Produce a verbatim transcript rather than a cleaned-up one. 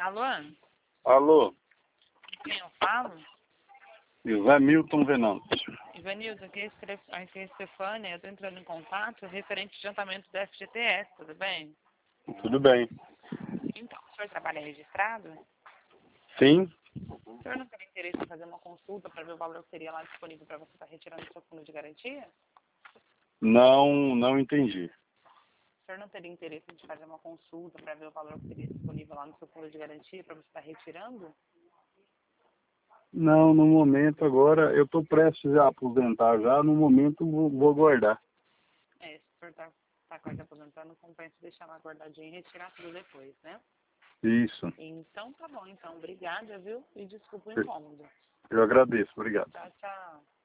Alô? Alô, Quem eu falo? José Milton Venâncio. Ivanildo, aqui é Estre- aqui é Estefânia, eu estou entrando em contato referente ao adiantamento do F G T S, tudo bem? Tudo bem? Então, o senhor trabalha registrado? Sim? O senhor não teria interesse em fazer uma consulta para ver o valor que seria lá disponível para você estar retirando do seu fundo de garantia? Não, não entendi. O senhor não teria interesse de fazer uma consulta para ver o valor que seria disponível lá no seu fundo de garantia para você estar retirando? Não, no momento agora, eu estou prestes a aposentar já, no momento vou, vou guardar. É, se o senhor está tá quase aposentando, compensa deixar lá guardadinho e retirar tudo depois, né? Isso. Então tá bom, então. Obrigada, viu? E desculpa o incômodo. Eu agradeço, obrigado. Tchau, tchau.